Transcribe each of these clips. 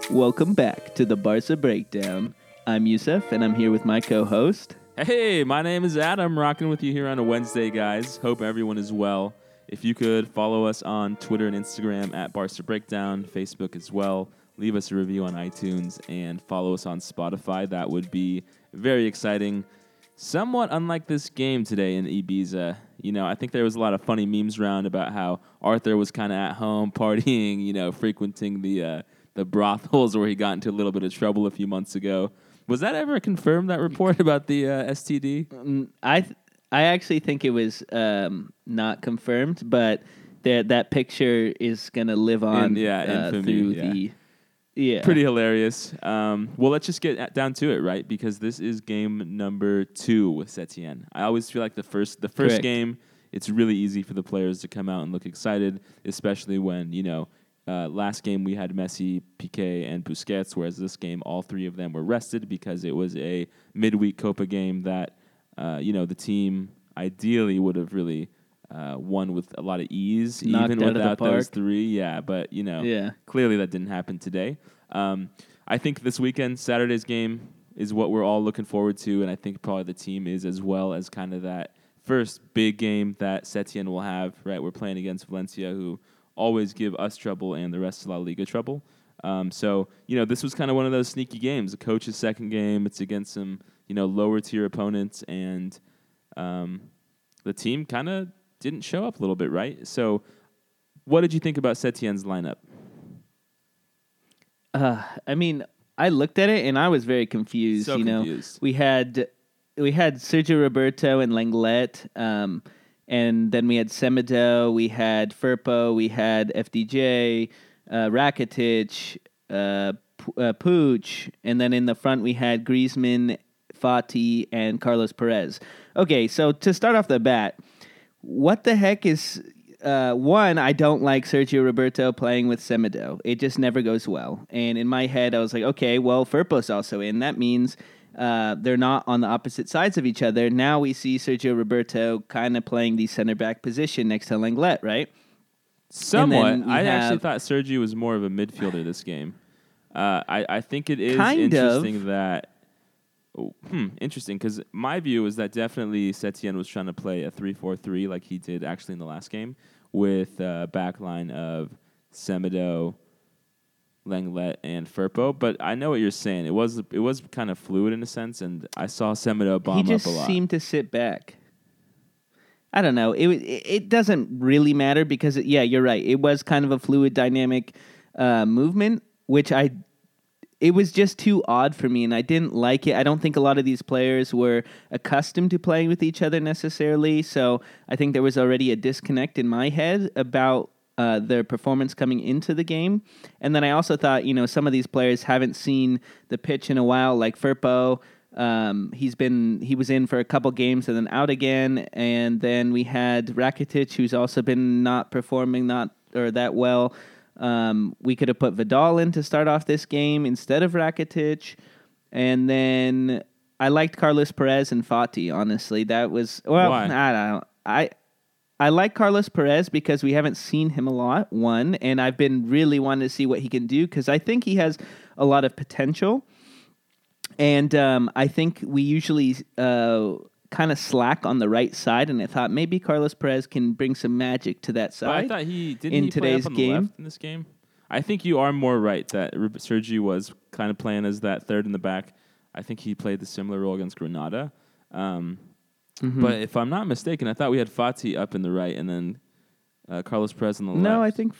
Welcome back to the Barca Breakdown. I'm Yusuf, and I'm here with my co-host. Hey, my name is Adam, rocking with you here on a Wednesday, guys. Hope everyone is well. If you could follow us on Twitter and Instagram at Barca Breakdown, Facebook as well. Leave us a review on iTunes and follow us on Spotify. That would be very exciting. Somewhat unlike this game today in Ibiza. I think there was a lot of funny memes around about how Arthur was kind of at home partying, frequenting the brothels where he got into a little bit of trouble a few months ago. Was that ever confirmed, that report about the STD? I actually think it was not confirmed, but that picture is going to live on infamy, through the... Yeah. Pretty hilarious. Well, let's just get down to it, right? Because this is game number 2 with Setien. I always feel like the first Correct. game, it's really easy for the players to come out and look excited, especially when, last game we had Messi, Piqué, and Busquets, whereas this game, all three of them were rested because it was a midweek Copa game that, the team ideally would have really won with a lot of ease, Knocked even out of the without those park. three. Yeah, but, clearly that didn't happen today. I think this weekend, Saturday's game, is what we're all looking forward to, and I think probably the team is as well, as kind of that first big game that Setien will have, right? We're playing against Valencia, who always give us trouble and the rest of La Liga trouble. So, this was kind of one of those sneaky games. The coach's second game, it's against some, lower-tier opponents, and the team kind of didn't show up a little bit, right? So what did you think about Setien's lineup? I looked at it and I was very confused. So confused. We had Sergio Roberto and Lenglet, and then we had Semedo, we had Firpo, we had FDJ, Rakitic, Puig, and then in the front we had Griezmann, Fati, and Carlos Perez. Okay, so to start off the bat, what the heck is... one, I don't like Sergio Roberto playing with Semedo. It just never goes well. And in my head, I was like, okay, well, Firpo's also in. That means they're not on the opposite sides of each other. Now we see Sergio Roberto kind of playing the center back position next to Lenglet, right? Somewhat. I actually thought Sergio was more of a midfielder this game. I think it is interesting that... interesting, because my view is that definitely Setien was trying to play a 3-4-3 like he did actually in the last game with a backline of Semedo, Lenglet, and Firpo. But I know what you're saying. It was kind of fluid in a sense, and I saw Semedo bomb up a lot. He just seemed to sit back. I don't know. It doesn't really matter because, you're right. It was kind of a fluid, dynamic movement, which it was just too odd for me, and I didn't like it. I don't think a lot of these players were accustomed to playing with each other necessarily, so I think there was already a disconnect in my head about their performance coming into the game. And then I also thought, some of these players haven't seen the pitch in a while, like Firpo. He was in for a couple games and then out again, and then we had Rakitic, who's also been not performing that well. We could have put Vidal in to start off this game instead of Rakitic. And then I liked Carlos Perez and Fati, honestly. That was... Well, why? I don't know. I like Carlos Perez because we haven't seen him a lot, one, and I've been really wanting to see what he can do because I think he has a lot of potential. And I think we usually... kind of slack on the right side, and I thought maybe Carlos Perez can bring some magic to that side. But I thought he play today's up on game the left in this game. I think you are more right that Sergio was kind of playing as that third in the back. I think he played the similar role against Granada. But if I'm not mistaken, I thought we had Fati up in the right and then Carlos Perez on the left. No, I think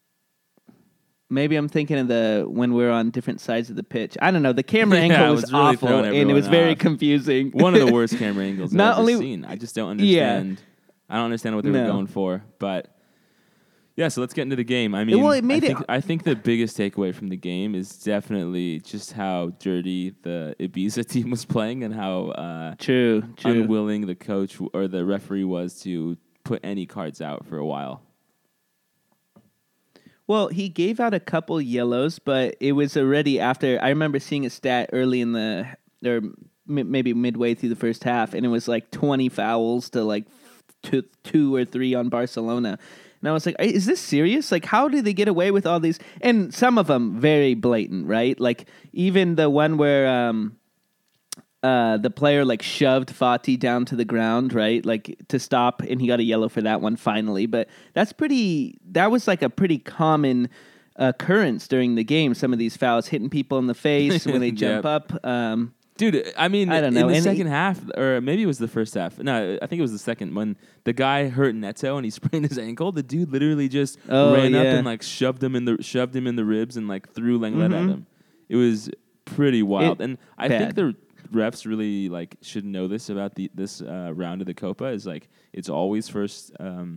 maybe I'm thinking of when we're on different sides of the pitch. I don't know. The camera angle was really awful, and it was very confusing. One of the worst camera angles I've ever seen. I just don't understand. Yeah. I don't understand what they were going for. But, yeah, so let's get into the game. I mean, I think the biggest takeaway from the game is definitely just how dirty the Ibiza team was playing and how true. unwilling the coach or the referee was to put any cards out for a while. Well, he gave out a couple yellows, but it was already after. I remember seeing a stat early in maybe midway through the first half, and it was like 20 fouls to like two or three on Barcelona. And I was like, is this serious? Like, how do they get away with all these? And some of them very blatant, right? Like, even the one where the player like shoved Fati down to the ground, right? Like to stop, and he got a yellow for that one finally. But that was like a pretty common occurrence during the game. Some of these fouls hitting people in the face when they jump up. Dude, I mean, I don't know. In the second half, or maybe it was the first half. No, I think it was the second, when the guy hurt Neto and he sprained his ankle. The dude literally just ran up and like shoved him in the ribs and like threw Lenglet at him. It was pretty wild, and I think the refs really like should know this about this round of the Copa. Is like it's always first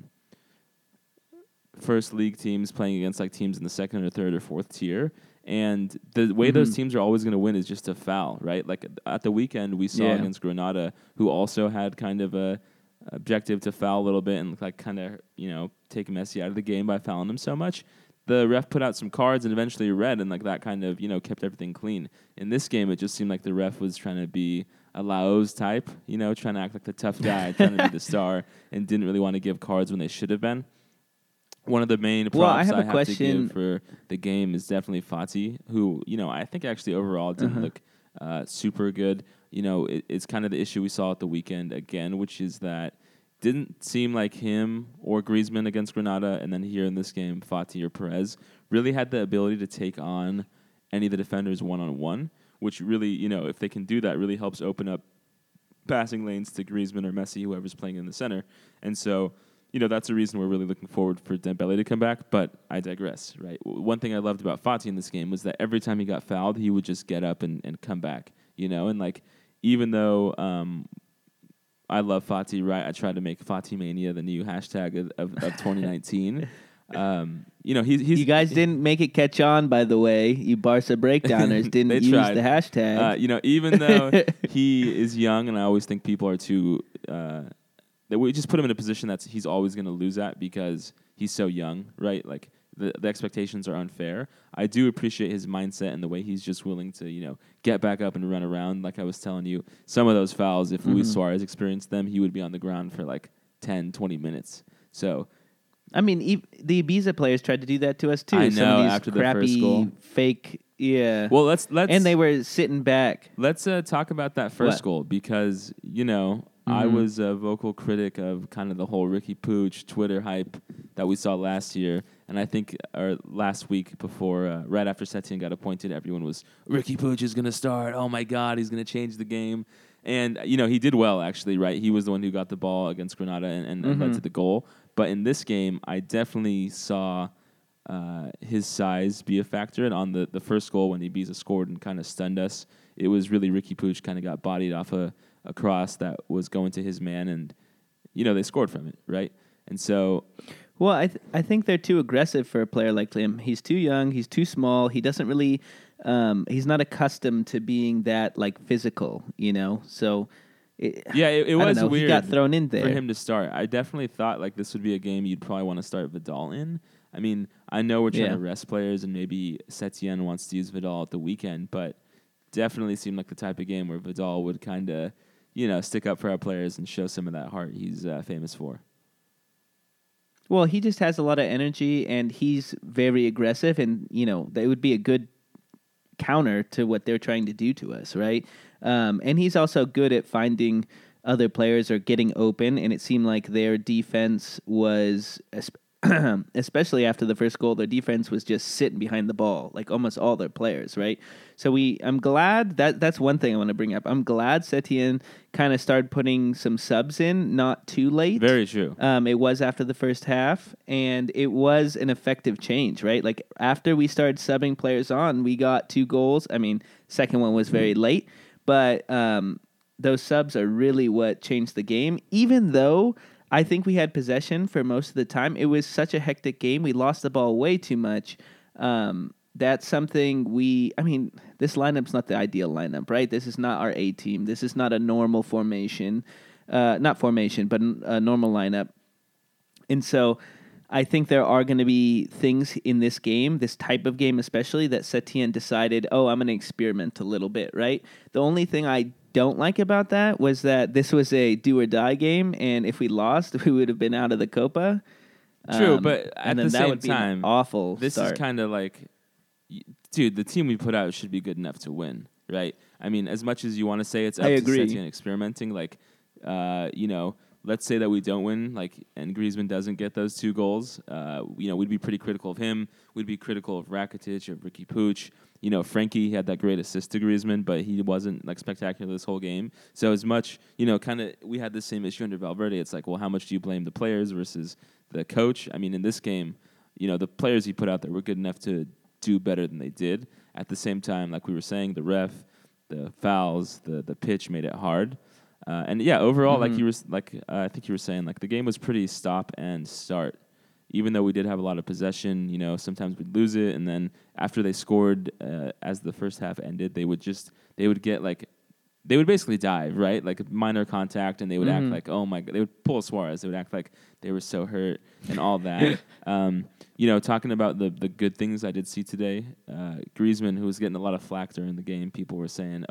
league teams playing against like teams in the second or third or fourth tier. And the way those teams are always going to win is just a foul, right? Like at the weekend, we saw against Granada, who also had kind of a objective to foul a little bit and like kind of, take Messi out of the game by fouling him so much. The ref put out some cards and eventually a red, and like that kind of, kept everything clean. In this game, it just seemed like the ref was trying to be a Laos type, trying to act like the tough guy, trying to be the star, and didn't really want to give cards when they should have been. One of the main props I have to give for the game is definitely Fati, who, I think actually overall didn't look super good. It's kind of the issue we saw at the weekend again, which is that didn't seem like him or Griezmann against Granada, and then here in this game, Fati or Perez really had the ability to take on any of the defenders one-on-one, which really, if they can do that, really helps open up passing lanes to Griezmann or Messi, whoever's playing in the center. And so, that's a reason we're really looking forward for Dembele to come back, but I digress, right? One thing I loved about Fati in this game was that every time he got fouled, he would just get up and come back, and like, even though I love Fati, right? I tried to make Fati Mania the new hashtag of 2019. He's you guys didn't make it catch on, by the way. You Barca breakdowners didn't use tried. the hashtag. Even though he is young, and I always think people are too... that we just put him in a position that he's always going to lose at because he's so young, right? Like, the expectations are unfair. I do appreciate his mindset and the way he's just willing to, get back up and run around. Like I was telling you, some of those fouls, if Luis Suarez experienced them, he would be on the ground for like 10, 20 minutes. So... I mean, the Ibiza players tried to do that to us too. I know, some of these after crappy, the first goal. fake, yeah. Well, let's and they were sitting back. Let's talk about that first goal because I was a vocal critic of kind of the whole Ricky Puig Twitter hype that we saw last year, and I think last week before, right after Setien got appointed, everyone was Ricky Puig is going to start. Oh my God, he's going to change the game. And, he did well, actually, right? He was the one who got the ball against Granada and led to the goal. But in this game, I definitely saw his size be a factor. And on the first goal, when Ibiza scored and kind of stunned us, it was really Ricky Puig kind of got bodied off a cross that was going to his man. And, they scored from it, right? And so... Well, I think they're too aggressive for a player like him. He's too young. He's too small. He doesn't really... he's not accustomed to being that like physical, So, it was weird. He got thrown in there for him to start. I definitely thought like this would be a game you'd probably want to start Vidal in. I mean, I know we're trying to rest players, and maybe Setien wants to use Vidal at the weekend, but definitely seemed like the type of game where Vidal would kind of, stick up for our players and show some of that heart he's famous for. Well, he just has a lot of energy, and he's very aggressive, and that would be a good counter to what they're trying to do to us, right? And he's also good at finding other players or getting open, and it seemed like their defense was, especially after the first goal, their defense was just sitting behind the ball, like almost all their players, right? So I'm glad that's one thing I want to bring up. I'm glad Setien kind of started putting some subs in, not too late. Very true. It was after the first half, and it was an effective change, right? Like after we started subbing players on, we got 2 goals. I mean, second one was very late, but those subs are really what changed the game, even though I think we had possession for most of the time. It was such a hectic game. We lost the ball way too much. That's something this lineup's not the ideal lineup, right? This is not our A team. This is not a normal formation. Not formation, but a normal lineup. And so I think there are going to be things in this game, this type of game especially, that Setien decided, I'm going to experiment a little bit, right? The only thing I don't like about that was that this was a do-or-die game, and if we lost, we would have been out of the Copa. True, but at and then the that same would be an time, awful this start. is kind of like, dude, the team we put out should be good enough to win, right? I mean, as much as you want to say it's I up to agree. Setien experimenting, like, let's say that we don't win, like, and Griezmann doesn't get those 2 goals. We'd be pretty critical of him. We'd be critical of Rakitic, of Ricky Puig. Frankie had that great assist to Griezmann, but he wasn't like spectacular this whole game. So as much, we had the same issue under Valverde. It's like, well, how much do you blame the players versus the coach? I mean, in this game, the players he put out there were good enough to do better than they did. At the same time, like we were saying, the ref, the fouls, the pitch made it hard. Overall, I think you were saying, like the game was pretty stop and start. Even though we did have a lot of possession, sometimes we'd lose it, and then after they scored, as the first half ended, they would basically dive, right? Like minor contact, and they would act like, oh my god, they would pull Suarez. They would act like they were so hurt and all that. Talking about the good things I did see today, Griezmann, who was getting a lot of flack during the game, people were saying,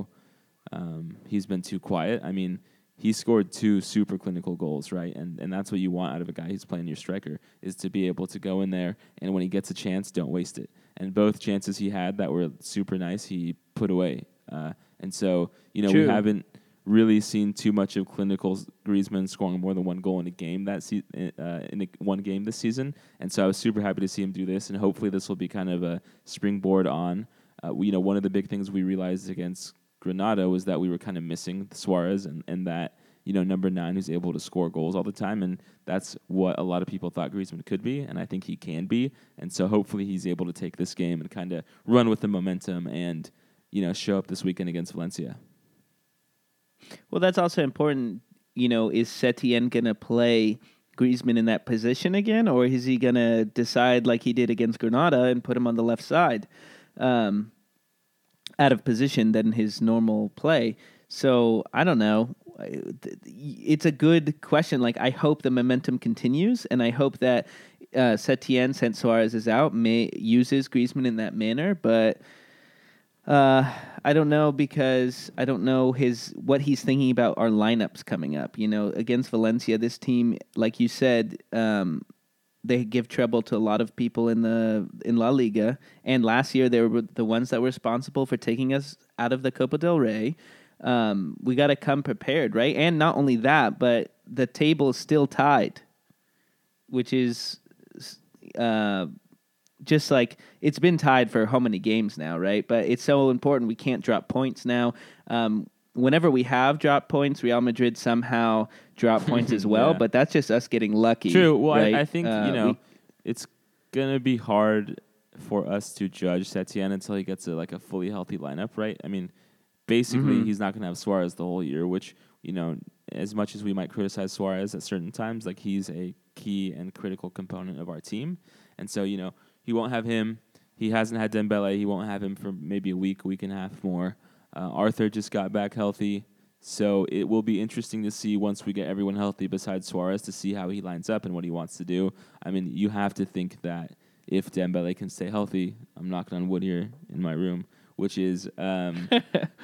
he's been too quiet. I mean, he scored 2 super clinical goals, right? And that's what you want out of a guy who's playing your striker, is to be able to go in there, and when he gets a chance, don't waste it. And both chances he had that were super nice, he put away. And so, True. we haven't really seen too much of clinical Griezmann scoring more than 1 goal in a game one game this season. And so I was super happy to see him do this, and hopefully this will be kind of a springboard on. One of the big things we realized against Granada was that we were kind of missing Suarez and that, number 9 who's able to score goals all the time. And that's what a lot of people thought Griezmann could be, and I think he can be. And so hopefully he's able to take this game and kind of run with the momentum and, show up this weekend against Valencia. Well, that's also important. Is Setien going to play Griezmann in that position again, or is he going to decide like he did against Granada and put him on the left side? Out of position than his normal play. So I don't know. It's a good question. Like, I hope the momentum continues, and I hope that Setien, since Suarez is out, uses Griezmann in that manner. But I don't know, because I don't know what he's thinking about our lineups coming up. Against Valencia, this team, like you said, they give trouble to a lot of people in La Liga, and last year they were the ones that were responsible for taking us out of the Copa del Rey. We got to come prepared, right? And not only that, but the table is still tied, which is just like it's been tied for how many games now, right? But it's so important. We can't drop points now. Whenever we have dropped points, Real Madrid somehow drop points as well, Yeah. But that's just us getting lucky. True. Well, right? I think, it's going to be hard for us to judge Setien until he gets a fully healthy lineup, right? I mean, basically, he's not going to have Suarez the whole year, which, as much as we might criticize Suarez at certain times, like, he's a key and critical component of our team. And so, he won't have him. He hasn't had Dembele. He won't have him for maybe a week and a half more. Arthur just got back healthy. So it will be interesting to see once we get everyone healthy besides Suarez to see how he lines up and what he wants to do. I mean, you have to think that if Dembele can stay healthy, I'm knocking on wood here in my room, which is, I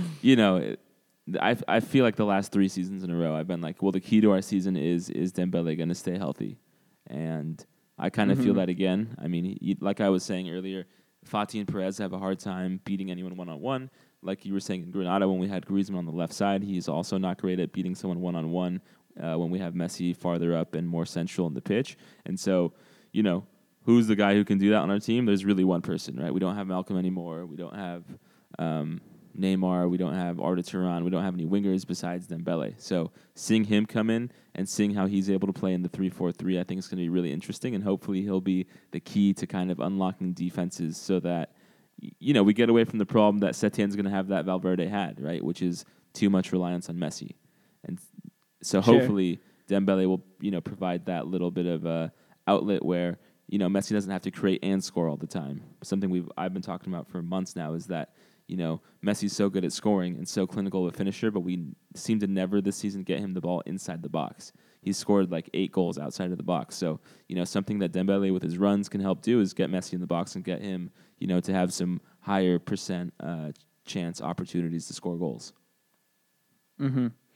feel like the last 3 seasons in a row, I've been like, well, the key to our season is Dembele going to stay healthy? And I kind of feel that again. I mean, like I was saying earlier, Fati and Perez have a hard time beating anyone one-on-one. Like you were saying in Granada, when we had Griezmann on the left side, he's also not great at beating someone one-on-one when we have Messi farther up and more central in the pitch. And so, who's the guy who can do that on our team? There's really one person, right? We don't have Malcolm anymore. We don't have Neymar. We don't have Arda Turan. We don't have any wingers besides Dembele. So seeing him come in and seeing how he's able to play in the 3-4-3, I think is going to be really interesting. And hopefully he'll be the key to kind of unlocking defenses so that, we get away from the problem that Setien's going to have that Valverde had, right, which is too much reliance on Messi. And so hopefully Dembele will, provide that little bit of outlet where, Messi doesn't have to create and score all the time. Something I've been talking about for months now is that, Messi's so good at scoring and so clinical of a finisher, but we seem to never this season get him the ball inside the box. He's scored like 8 goals outside of the box. So, something that Dembele with his runs can help do is get Messi in the box and get him, to have some higher percent chance opportunities to score goals. Mm-hmm.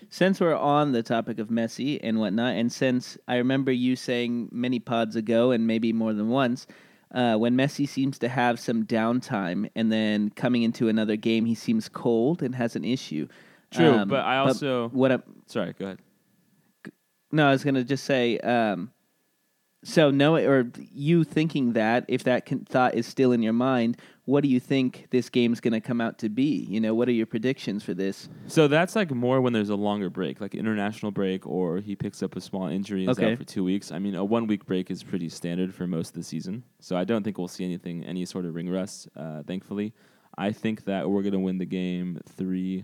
since we're on the topic of Messi and whatnot, and since I remember you saying many pods ago, and maybe more than once, when Messi seems to have some downtime, and then coming into another game, he seems cold and has an issue. True, but I also... Sorry, go ahead. No, I was going to just say, so you thinking that, if that thought is still in your mind, what do you think this game's going to come out to be? You know, what are your predictions for this? So that's like more when there's a longer break, like international break, or he picks up a small injury and is out for 2 weeks. I mean, a 1 week break is pretty standard for most of the season. So I don't think we'll see any sort of ring rust, thankfully. I think that we're going to win the game 3-1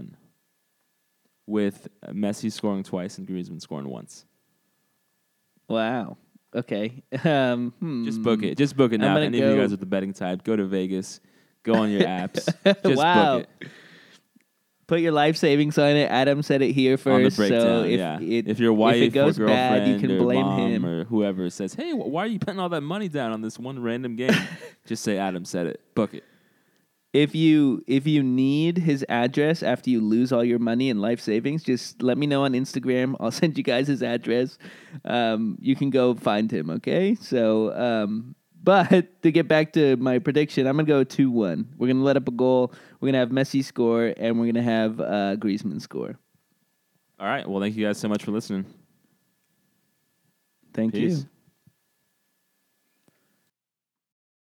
with Messi scoring twice and Griezmann scoring once. Wow. Okay. Just book it. Just book it now. If any of you guys are the betting type, go to Vegas, go on your apps. Just book it. Put your life savings on it. Adam said it here first. On the breakdown, so if your wife if it goes or girlfriend bad, you can blame mom him or whoever says, "Hey, why are you putting all that money down on this one random game?" Just say Adam said it. Book it. If you need his address after you lose all your money and life savings, just let me know on Instagram. I'll send you guys his address. You can go find him, okay? So, but to get back to my prediction, I'm going to go 2-1. We're going to let up a goal. We're going to have Messi score, and we're going to have Griezmann score. All right. Well, thank you guys so much for listening. Thank you.